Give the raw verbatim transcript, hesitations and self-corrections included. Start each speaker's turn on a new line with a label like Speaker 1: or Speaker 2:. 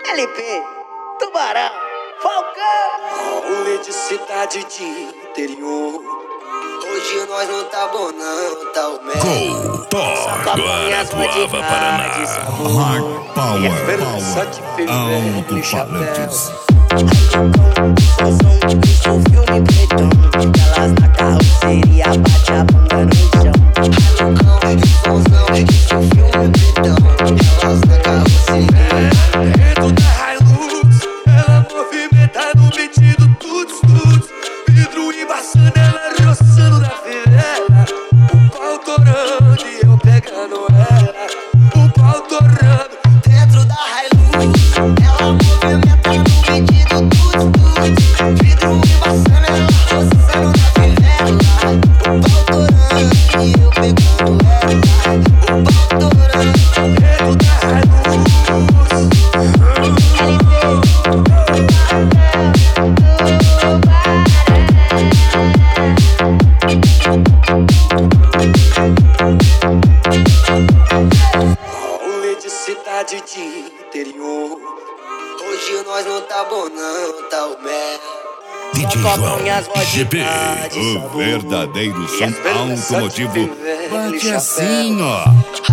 Speaker 1: L P, Tubarão, Falcão.
Speaker 2: Rolê de cidade de interior. Hoje nós não tá bom não, tá o
Speaker 3: Go, Thor, Guarapuava, Paraná.
Speaker 4: Hard Power, Power, alto-falantes.
Speaker 1: Isso filme pretão. Elas na carroceria, bate a bunda no chão. Isso filme pretão. Elas na carroceria.
Speaker 2: Dentro da Hilux, ela movimenta no beat do tuts tuts. Vidro embaçando, ela roçando na fivela. O pau torando e eu pegando ela. O pau torando dentro da Hilux, ela movimenta no beat do tuts tuts. Vidro embaçando, ela roçando na fivela. O pau torando e eu pegando ela. O pau torando dentro da Hilux. Rolê de cidade de interior. Hoje nós não tá bom não, tá o mel.
Speaker 3: D J João, G P,
Speaker 4: O verdadeiro som automotivo bate assim, ó.